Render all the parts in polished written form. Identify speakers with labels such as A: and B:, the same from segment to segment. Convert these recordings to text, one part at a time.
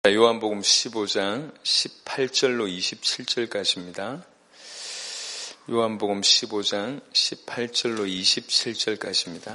A: 요한복음 15장 18절로 27절까지입니다. 요한복음 15장 18절로 27절까지입니다.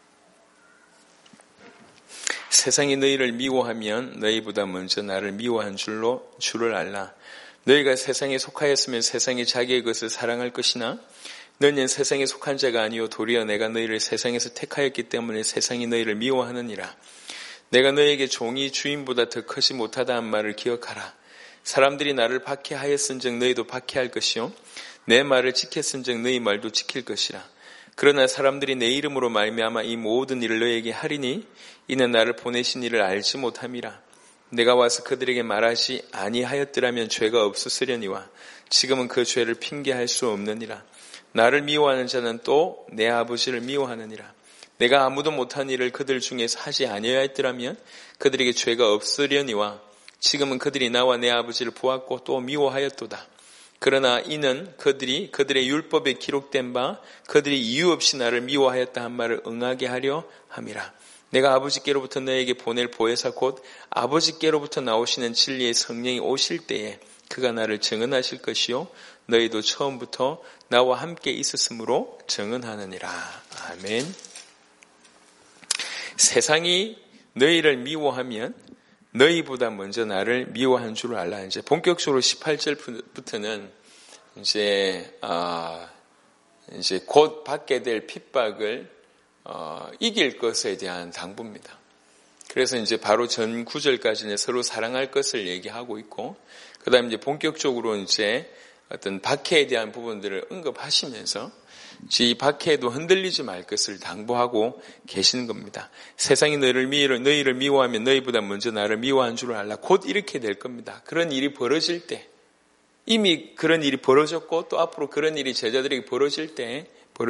A: 세상이 너희를 미워하면 너희보다 먼저 나를 미워한 줄을 알라. 너희가 세상에 속하였으면 세상이 자기의 것을 사랑할 것이나 너희는 세상에 속한 자가 아니요 도리어 내가 너희를 세상에서 택하였기 때문에 세상이 너희를 미워하느니라. 내가 너희에게 종이 주인보다 더 크지 못하다 한 말을 기억하라. 사람들이 나를 박해하였은즉 너희도 박해할 것이요 내 말을 지켰은즉 너희 말도 지킬 것이라. 그러나 사람들이 내 이름으로 말미암아 이 모든 일을 너희에게 하리니 이는 나를 보내신 이를 알지 못함이라. 내가 와서 그들에게 말하지 아니하였더라면 죄가 없었으려니와 지금은 그 죄를 핑계할 수 없느니라. 나를 미워하는 자는 또 내 아버지를 미워하느니라. 내가 아무도 못한 일을 그들 중에서 하지 아니하였더라면 그들에게 죄가 없으려니와 지금은 그들이 나와 내 아버지를 보았고 또 미워하였도다. 그러나 이는 그들의 율법에 기록된 바 그들이 이유 없이 나를 미워하였다 한 말을 응하게 하려 함이라. 내가 아버지께로부터 너에게 보낼 보혜사 곧 아버지께로부터 나오시는 진리의 성령이 오실 때에 그가 나를 증언하실 것이요 너희도 처음부터 나와 함께 있었으므로 증언하느니라. 아멘. 세상이 너희를 미워하면 너희보다 먼저 나를 미워한 줄 알라. 이제 본격적으로 18절부터는 이제 곧 받게 될 핍박을 이길 것에 대한 당부입니다. 그래서 이제 바로 전 9절까지는 서로 사랑할 것을 얘기하고 있고, 그 다음에 이제 본격적으로 이제 어떤 박해에 대한 부분들을 언급하시면서 이 박해에도 흔들리지 말 것을 당부하고 계시는 겁니다. 세상이 너희를 미워하면 너희보다 먼저 나를 미워한 줄 알라. 곧 이렇게 될 겁니다. 그런 일이 벌어질 때, 이미 그런 일이 벌어졌고 또 앞으로 그런 일이 제자들에게 벌어질 때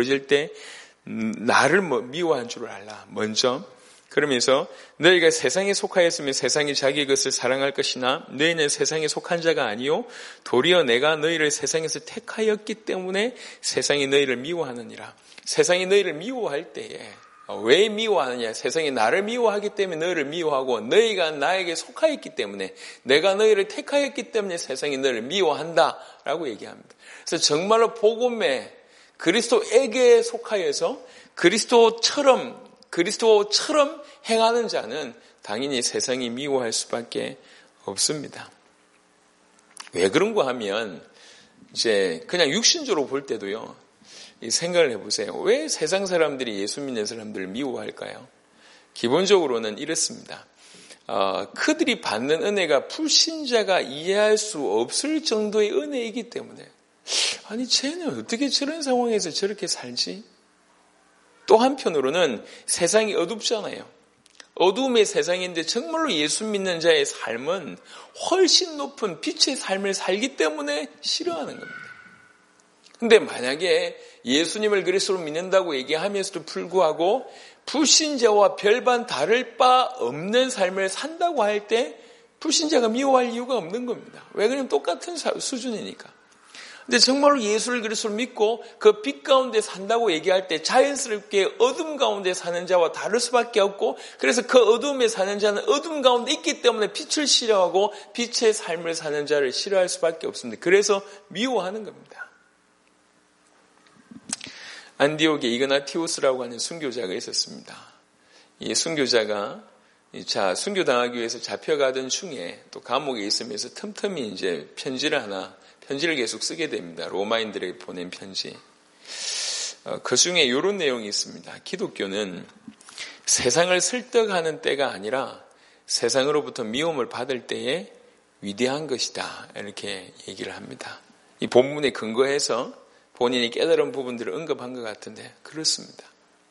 A: 나를 미워한 줄 알라. 먼저 그러면서 너희가 세상에 속하였으면 세상이 자기 것을 사랑할 것이나 너희는 세상에 속한 자가 아니요 도리어 내가 너희를 세상에서 택하였기 때문에 세상이 너희를 미워하느니라. 세상이 너희를 미워할 때에 왜 미워하느냐? 세상이 나를 미워하기 때문에 너희를 미워하고 너희가 나에게 속하였기 때문에 내가 너희를 택하였기 때문에 세상이 너희를 미워한다라고 얘기합니다. 그래서 정말로 복음에 그리스도에게 속하여서 그리스도처럼 행하는 자는 당연히 세상이 미워할 수밖에 없습니다. 왜 그런가 하면 이제 그냥 육신적으로 볼 때도요. 이 생각을 해보세요. 왜 세상 사람들이 예수 믿는 사람들을 미워할까요? 기본적으로는 이렇습니다. 그들이 받는 은혜가 불신자가 이해할 수 없을 정도의 은혜이기 때문에 아니 쟤는 어떻게 저런 상황에서 저렇게 살지? 또 한편으로는 세상이 어둡잖아요. 어두움의 세상인데 정말로 예수 믿는 자의 삶은 훨씬 높은 빛의 삶을 살기 때문에 싫어하는 겁니다. 근데 만약에 예수님을 그리스도로 믿는다고 얘기하면서도 불구하고 불신자와 별반 다를 바 없는 삶을 산다고 할 때 불신자가 미워할 이유가 없는 겁니다. 왜 그러냐면 똑같은 수준이니까. 근데 정말로 예수를 그리스도로 믿고 그 빛 가운데 산다고 얘기할 때 자연스럽게 어둠 가운데 사는 자와 다를 수밖에 없고, 그래서 그 어둠에 사는 자는 어둠 가운데 있기 때문에 빛을 싫어하고 빛의 삶을 사는 자를 싫어할 수밖에 없습니다. 그래서 미워하는 겁니다. 안디옥에 이그나티우스라고 하는 순교자가 있었습니다. 이 순교자가 순교당하기 위해서 잡혀가던 중에 또 감옥에 있으면서 틈틈이 이제 편지를 계속 쓰게 됩니다. 로마인들에게 보낸 편지. 그 중에 이런 내용이 있습니다. 기독교는 세상을 설득하는 때가 아니라 세상으로부터 미움을 받을 때에 위대한 것이다. 이렇게 얘기를 합니다. 이 본문에 근거해서 본인이 깨달은 부분들을 언급한 것 같은데 그렇습니다.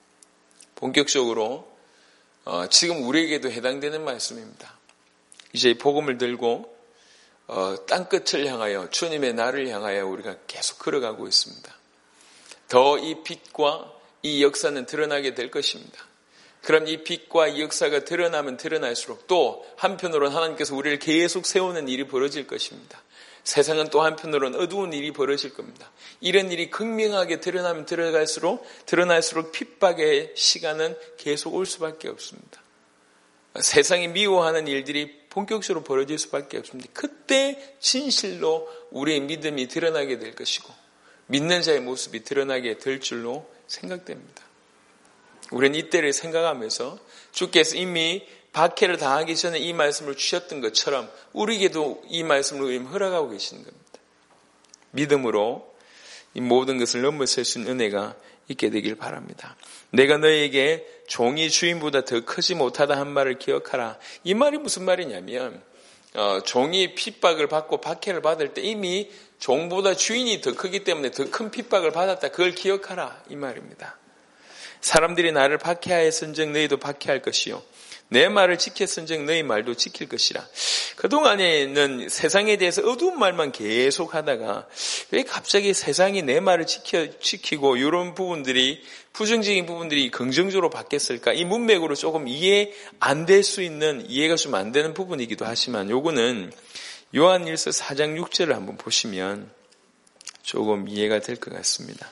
A: 본격적으로 지금 우리에게도 해당되는 말씀입니다. 이제 복음을 들고 땅끝을 향하여 주님의 날을 향하여 우리가 계속 걸어가고 있습니다. 더 이 빛과 이 역사는 드러나게 될 것입니다. 그럼 이 빛과 이 역사가 드러나면 드러날수록 또 한편으로는 하나님께서 우리를 계속 세우는 일이 벌어질 것입니다. 세상은 또 한편으로는 어두운 일이 벌어질 겁니다. 이런 일이 극명하게 드러나면 드러날수록 핍박의 시간은 계속 올 수밖에 없습니다. 세상이 미워하는 일들이 본격적으로 벌어질 수밖에 없습니다. 그때 진실로 우리의 믿음이 드러나게 될 것이고 믿는 자의 모습이 드러나게 될 줄로 생각됩니다. 우리는 이때를 생각하면서 주께서 이미 박해를 당하기 전에 이 말씀을 주셨던 것처럼 우리에게도 이 말씀을 허락하고 계시는 겁니다. 믿음으로 이 모든 것을 넘어설 수 있는 은혜가 있게 되길 바랍니다. 내가 너에게 종이 주인보다 더 크지 못하다 한 말을 기억하라. 이 말이 무슨 말이냐면 종이 핍박을 받고 박해를 받을 때 이미 종보다 주인이 더 크기 때문에 더 큰 핍박을 받았다. 그걸 기억하라 이 말입니다. 사람들이 나를 박해하였은즉 너희도 박해할 것이요 내 말을 지켰은즉 너희 말도 지킬 것이라. 그동안에는 세상에 대해서 어두운 말만 계속 하다가 왜 갑자기 세상이 내 말을 지키고 이런 부분들이 부정적인 부분들이 긍정적으로 바뀌었을까? 이 문맥으로 조금 이해 안 될 수 있는 이해가 좀 안 되는 부분이기도 하지만 요거는 요한일서 4장 6절을 한번 보시면 조금 이해가 될 것 같습니다.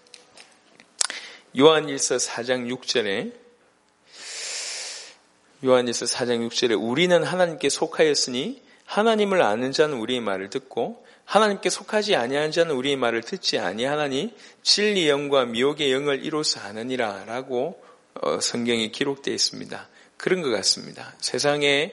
A: 요한일서 4장 6절에 우리는 하나님께 속하였으니 하나님을 아는 자는 우리의 말을 듣고 하나님께 속하지 아니하는 자는 우리의 말을 듣지 아니하나니 진리 영과 미혹의 영을 이로써 아느니라 라고 성경에 기록되어 있습니다. 그런 것 같습니다. 세상은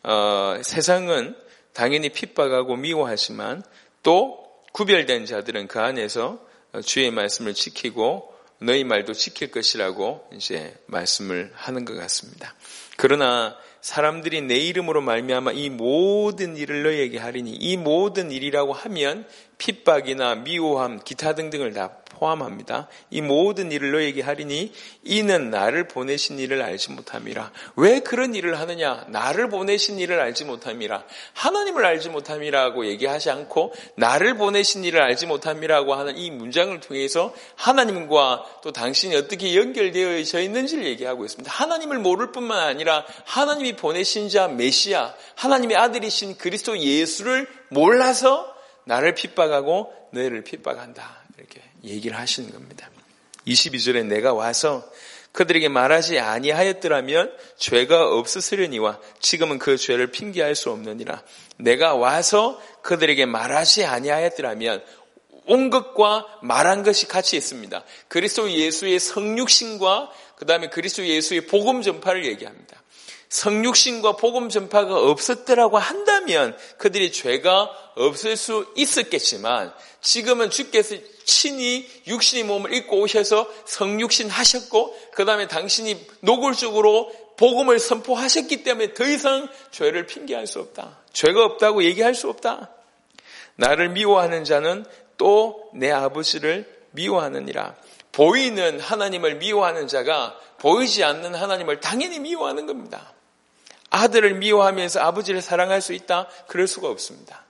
A: 당연히 핍박하고 미워하지만 또 구별된 자들은 그 안에서 주의 말씀을 지키고 너희 말도 지킬 것이라고 이제 말씀을 하는 것 같습니다. 그러나 사람들이 내 이름으로 말미암아 이 모든 일을 너희에게 하리니 이 모든 일이라고 하면 핍박이나 미워함 기타 등등을 다 포함합니다. 이 모든 일을 너희에게 하리니 이는 나를 보내신 이를 알지 못함이라. 왜 그런 일을 하느냐? 나를 보내신 이를 알지 못함이라. 하나님을 알지 못함이라고 얘기하지 않고 나를 보내신 이를 알지 못함이라고 하는 이 문장을 통해서 하나님과 또 당신이 어떻게 연결되어져 있는지를 얘기하고 있습니다. 하나님을 모를 뿐만 아니라 하나님이 보내신 자 메시아, 하나님의 아들이신 그리스도 예수를 몰라서 나를 핍박하고 너희를 핍박한다. 이렇게 얘기를 하시는 겁니다. 22절에 내가 와서 그들에게 말하지 아니하였더라면 죄가 없으시려니와 지금은 그 죄를 핑계할 수 없느니라. 내가 와서 그들에게 말하지 아니하였더라면 온 것과 말한 것이 같이 있습니다. 그리스도 예수의 성육신과 그 다음에 그리스도 예수의 복음 전파를 얘기합니다. 성육신과 복음 전파가 없었더라고 한다면 그들이 죄가 없을 수 있었겠지만 지금은 주께서 친히 육신의 몸을 입고 오셔서 성육신 하셨고 그 다음에 당신이 노골적으로 복음을 선포하셨기 때문에 더 이상 죄를 핑계할 수 없다. 죄가 없다고 얘기할 수 없다. 나를 미워하는 자는 또 내 아버지를 미워하느니라. 보이는 하나님을 미워하는 자가 보이지 않는 하나님을 당연히 미워하는 겁니다. 아들을 미워하면서 아버지를 사랑할 수 있다? 그럴 수가 없습니다.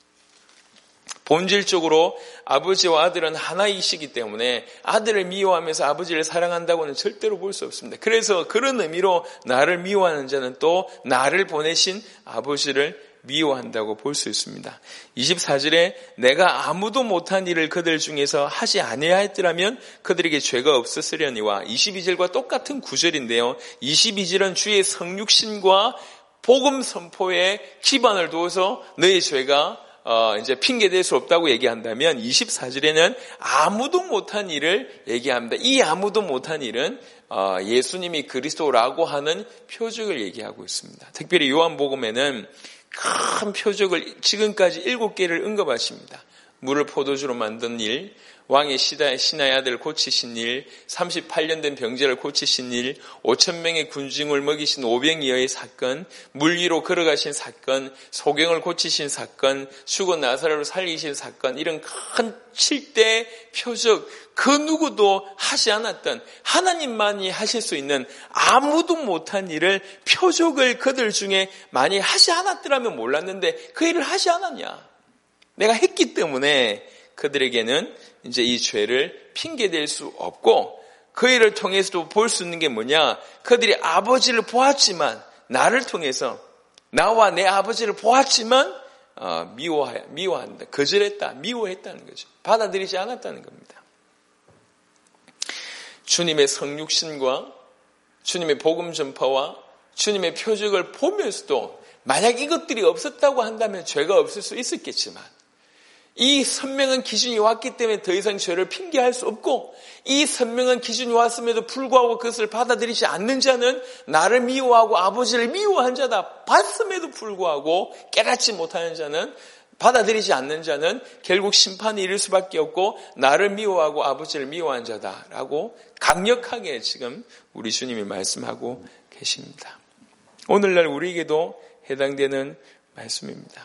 A: 본질적으로 아버지와 아들은 하나이시기 때문에 아들을 미워하면서 아버지를 사랑한다고는 절대로 볼 수 없습니다. 그래서 그런 의미로 나를 미워하는 자는 또 나를 보내신 아버지를 미워한다고 볼 수 있습니다. 24절에 내가 아무도 못한 일을 그들 중에서 하지 아니하였더라면 그들에게 죄가 없었으려니와 22절과 똑같은 구절인데요. 22절은 주의 성육신과 복음 선포에 기반을 두어서 너의 죄가 이제 핑계될 수 없다고 얘기한다면 24절에는 아무도 못한 일을 얘기합니다. 이 아무도 못한 일은 예수님이 그리스도라고 하는 표적을 얘기하고 있습니다. 특별히 요한복음에는 큰 표적을 지금까지 7개를 언급하십니다. 물을 포도주로 만든 일, 왕의 신하의 아들을 고치신 일, 38년 된 병자를 고치신 일, 5,000명의 군중을 먹이신 오병이어의 사건, 물 위로 걸어가신 사건, 소경을 고치신 사건, 죽은 나사로를 살리신 사건, 이런 큰 7대 표적, 그 누구도 하지 않았던 하나님만이 하실 수 있는 아무도 못한 일을 표적을 그들 중에 많이 하지 않았더라면 몰랐는데 그 일을 하지 않았냐? 내가 했기 때문에 그들에게는 이제 이 죄를 핑계댈 수 없고 그 일을 통해서도 볼 수 있는 게 뭐냐? 그들이 아버지를 보았지만 나를 통해서 나와 내 아버지를 보았지만 미워한다, 거절했다, 미워했다는 거죠. 받아들이지 않았다는 겁니다. 주님의 성육신과 주님의 복음 전파와 주님의 표적을 보면서도 만약 이것들이 없었다고 한다면 죄가 없을 수 있었겠지만 이 선명한 기준이 왔기 때문에 더 이상 죄를 핑계할 수 없고 이 선명한 기준이 왔음에도 불구하고 그것을 받아들이지 않는 자는 나를 미워하고 아버지를 미워한 자다. 봤음에도 불구하고 깨닫지 못하는 자는 받아들이지 않는 자는 결국 심판이 이를 수밖에 없고 나를 미워하고 아버지를 미워한 자다라고 강력하게 지금 우리 주님이 말씀하고 계십니다. 오늘날 우리에게도 해당되는 말씀입니다.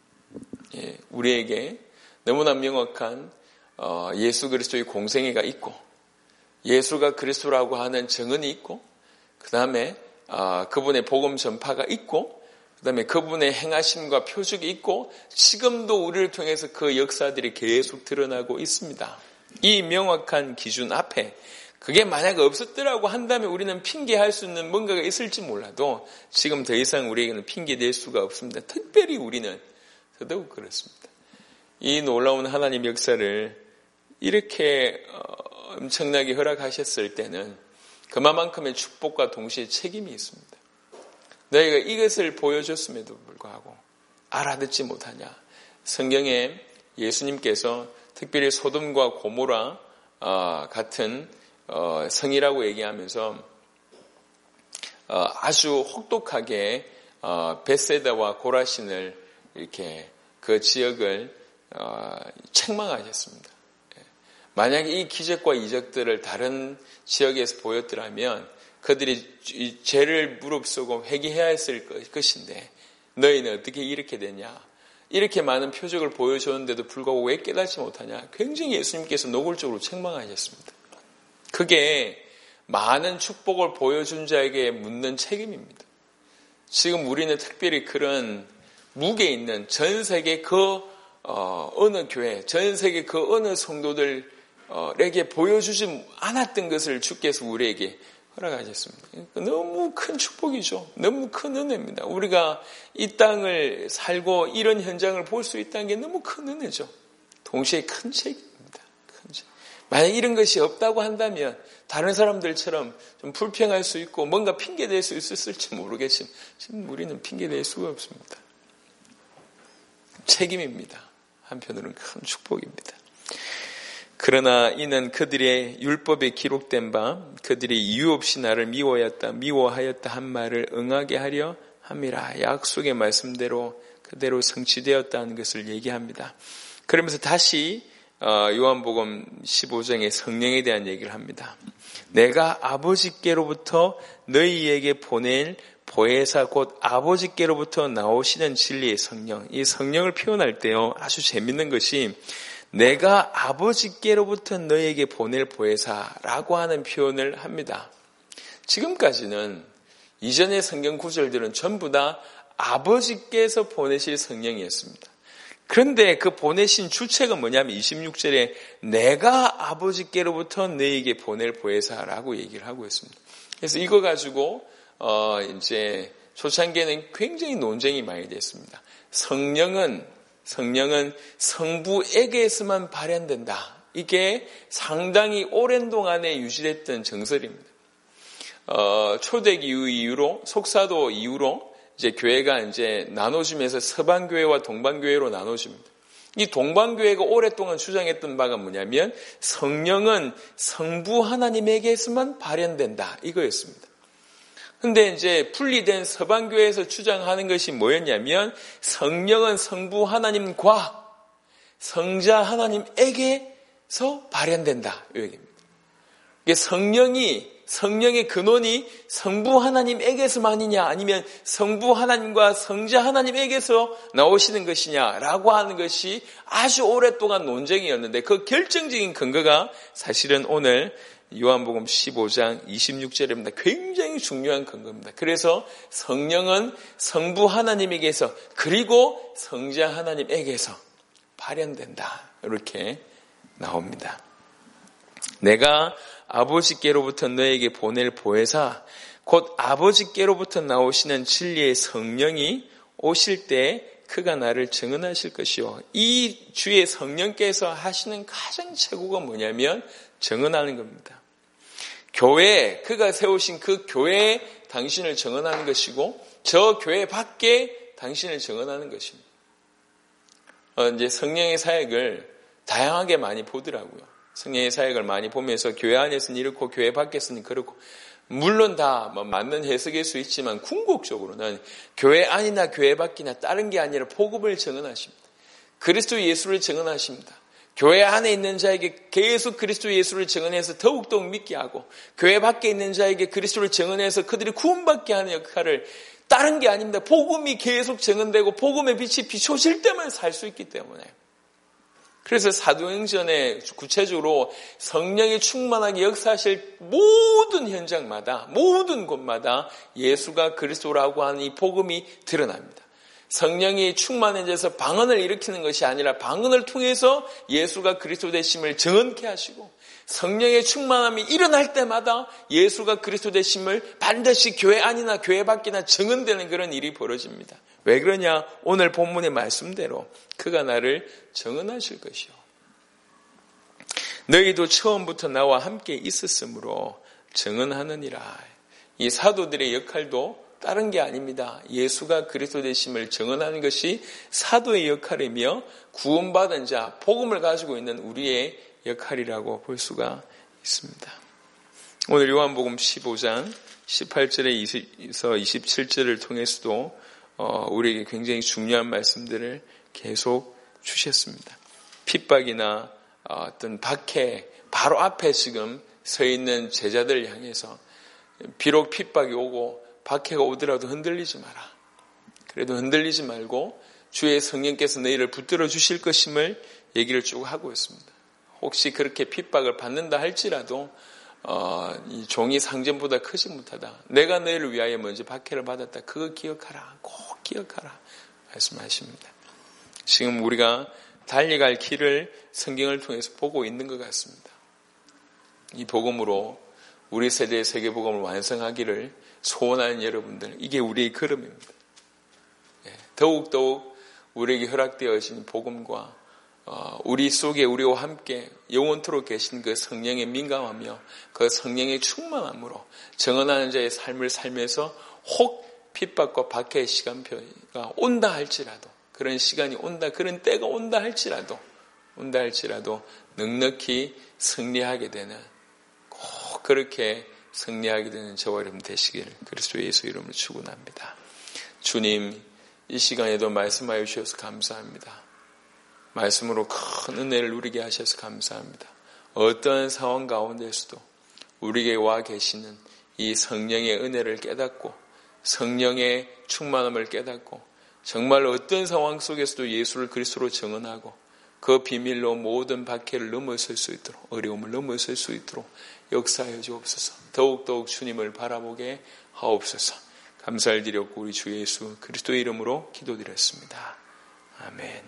A: 우리에게 너무나 명확한 예수 그리스도의 공생애가 있고 예수가 그리스도라고 하는 증언이 있고 그 다음에 그분의 복음 전파가 있고 그 다음에 그분의 행하심과 표적이 있고 지금도 우리를 통해서 그 역사들이 계속 드러나고 있습니다. 이 명확한 기준 앞에 그게 만약 없었더라고 한다면 우리는 핑계할 수 있는 뭔가가 있을지 몰라도 지금 더 이상 우리에게는 핑계될 수가 없습니다. 특별히 우리는 더더욱 그렇습니다. 이 놀라운 하나님 역사를 이렇게 엄청나게 허락하셨을 때는 그만큼의 축복과 동시에 책임이 있습니다. 너희가 이것을 보여줬음에도 불구하고 알아듣지 못하냐. 성경에 예수님께서 특별히 소돔과 고모라 같은 성이라고 얘기하면서 아주 혹독하게 벳세다와 고라신을 이렇게 그 지역을 책망하셨습니다. 만약에 이 기적과 이적들을 다른 지역에서 보였더라면 그들이 죄를 무릅쓰고 회개해야 했을 것인데 너희는 어떻게 이렇게 되냐. 이렇게 많은 표적을 보여줬는데도 불구하고 왜 깨닫지 못하냐. 굉장히 예수님께서 노골적으로 책망하셨습니다. 그게 많은 축복을 보여준 자에게 묻는 책임입니다. 지금 우리는 특별히 그런 무게 있는 전 세계 그 어느 교회, 전 세계 그 어느 성도들에게 보여주지 않았던 것을 주께서 우리에게 허락하셨습니다. 너무 큰 축복이죠. 너무 큰 은혜입니다. 우리가 이 땅을 살고 이런 현장을 볼 수 있다는 게 너무 큰 은혜죠. 동시에 큰 책임입니다. 큰 책. 만약 이런 것이 없다고 한다면 다른 사람들처럼 좀 불평할 수 있고 뭔가 핑계댈 수 있었을지 모르겠지만 지금 우리는 핑계댈 수가 없습니다. 책임입니다. 한편으로는 큰 축복입니다. 그러나 이는 그들의 율법에 기록된 바 그들이 이유 없이 나를 미워하였다 한 말을 응하게 하려 함이라. 약속의 말씀대로 그대로 성취되었다는 것을 얘기합니다. 그러면서 다시 요한복음 15장의 성령에 대한 얘기를 합니다. 내가 아버지께로부터 너희에게 보낼 보혜사 곧 아버지께로부터 나오시는 진리의 성령. 이 성령을 표현할 때요 아주 재밌는 것이 내가 아버지께로부터 너희에게 보낼 보혜사라고 하는 표현을 합니다. 지금까지는 이전의 성경 구절들은 전부 다 아버지께서 보내실 성령이었습니다. 그런데 그 보내신 주체가 뭐냐면 26절에 내가 아버지께로부터 너희에게 보낼 보혜사라고 얘기를 하고 있습니다. 그래서 이거 가지고 이제 초창기에는 굉장히 논쟁이 많이 됐습니다. 성령은 성부에게서만 발현된다. 이게 상당히 오랜 동안에 유지됐던 정설입니다. 초대기 이후로 속사도 이후로 이제 교회가 이제 나눠지면서 서방교회와 동방교회로 나눠집니다. 이 동방교회가 오랫동안 주장했던 바가 뭐냐면 성령은 성부 하나님에게서만 발현된다. 이거였습니다. 근데 이제 분리된 서방교회에서 주장하는 것이 뭐였냐면 성령은 성부 하나님과 성자 하나님에게서 발현된다. 이 얘기입니다. 성령의 근원이 성부 하나님에게서만이냐 아니면 성부 하나님과 성자 하나님에게서 나오시는 것이냐라고 하는 것이 아주 오랫동안 논쟁이었는데 그 결정적인 근거가 사실은 오늘 요한복음 15장 26절입니다. 굉장히 중요한 근거입니다. 그래서 성령은 성부 하나님에게서 그리고 성자 하나님에게서 발현된다. 이렇게 나옵니다. 내가 아버지께로부터 너에게 보낼 보혜사 곧 아버지께로부터 나오시는 진리의 성령이 오실 때 그가 나를 증언하실 것이요. 이 주의 성령께서 하시는 가장 최고가 뭐냐면 증언하는 겁니다. 교회, 그가 세우신 그 교회에 당신을 증언하는 것이고 저 교회 밖에 당신을 증언하는 것입니다. 이제 성령의 사역을 다양하게 많이 보더라고요. 성령의 사역을 많이 보면서 교회 안에서는 이렇고 교회 밖에서는 그렇고, 물론 다 맞는 해석일 수 있지만 궁극적으로는 교회 안이나 교회 밖이나 다른 게 아니라 복음을 증언하십니다. 그리스도 예수를 증언하십니다. 교회 안에 있는 자에게 계속 그리스도 예수를 증언해서 더욱더욱 믿게 하고, 교회 밖에 있는 자에게 그리스도를 증언해서 그들이 구원받게 하는 역할을, 다른 게 아닙니다. 복음이 계속 증언되고 복음의 빛이 비춰질 때만 살 수 있기 때문에. 그래서 사도행전에 구체적으로 성령이 충만하게 역사하실 모든 현장마다, 모든 곳마다 예수가 그리스도라고 하는 이 복음이 드러납니다. 성령이 충만해져서 방언을 일으키는 것이 아니라 방언을 통해서 예수가 그리스도 되심을 증언케 하시고, 성령의 충만함이 일어날 때마다 예수가 그리스도 되심을 반드시 교회 안이나 교회 밖이나 증언되는 그런 일이 벌어집니다. 왜 그러냐? 오늘 본문의 말씀대로 그가 나를 증언하실 것이요. 너희도 처음부터 나와 함께 있었으므로 증언하느니라. 이 사도들의 역할도 다른 게 아닙니다. 예수가 그리스도 되심을 증언하는 것이 사도의 역할이며 구원받은 자, 복음을 가지고 있는 우리의 역할이라고 볼 수가 있습니다. 오늘 요한복음 15장 18절에서 27절을 통해서도 우리에게 굉장히 중요한 말씀들을 계속 주셨습니다. 핍박이나 어떤 박해, 바로 앞에 지금 서 있는 제자들을 향해서 비록 핍박이 오고 박해가 오더라도 흔들리지 마라. 그래도 흔들리지 말고 주의 성령께서 너희를 붙들어 주실 것임을 얘기를 쭉 하고 있습니다. 혹시 그렇게 핍박을 받는다 할지라도 이 종이 상전보다 크지 못하다. 내가 너희를 위하여 먼저 박해를 받았다. 그거 기억하라. 꼭 기억하라. 말씀하십니다. 지금 우리가 달려갈 길을 성경을 통해서 보고 있는 것 같습니다. 이 복음으로 우리 세대의 세계복음을 완성하기를 소원하는 여러분들, 이게 우리의 걸음입니다. 더욱더욱 우리에게 허락되어진 복음과 우리 속에 우리와 함께 영원토록 계신 그 성령에 민감하며 그 성령의 충만함으로 증언하는 자의 삶을 살면서 혹 핍박과 박해의 시간표가 온다 할지라도, 그런 시간이 온다, 그런 때가 온다 할지라도 넉넉히 승리하게 되는, 꼭 그렇게 승리하게 되는 저와 여러분 되시길 그리스도 예수 이름으로 축원합니다. 주님, 이 시간에도 말씀하여 주셔서 감사합니다. 말씀으로 큰 은혜를 누리게 하셔서 감사합니다. 어떤 상황 가운데서도 우리에게 와 계시는 이 성령의 은혜를 깨닫고 성령의 충만함을 깨닫고 정말 어떤 상황 속에서도 예수를 그리스도로 증언하고 그 비밀로 모든 박해를 넘어설 수 있도록, 어려움을 넘어설 수 있도록 역사하여 주옵소서. 더욱더욱 주님을 바라보게 하옵소서. 감사를 드렸고 우리 주 예수 그리스도의 이름으로 기도드렸습니다. 아멘.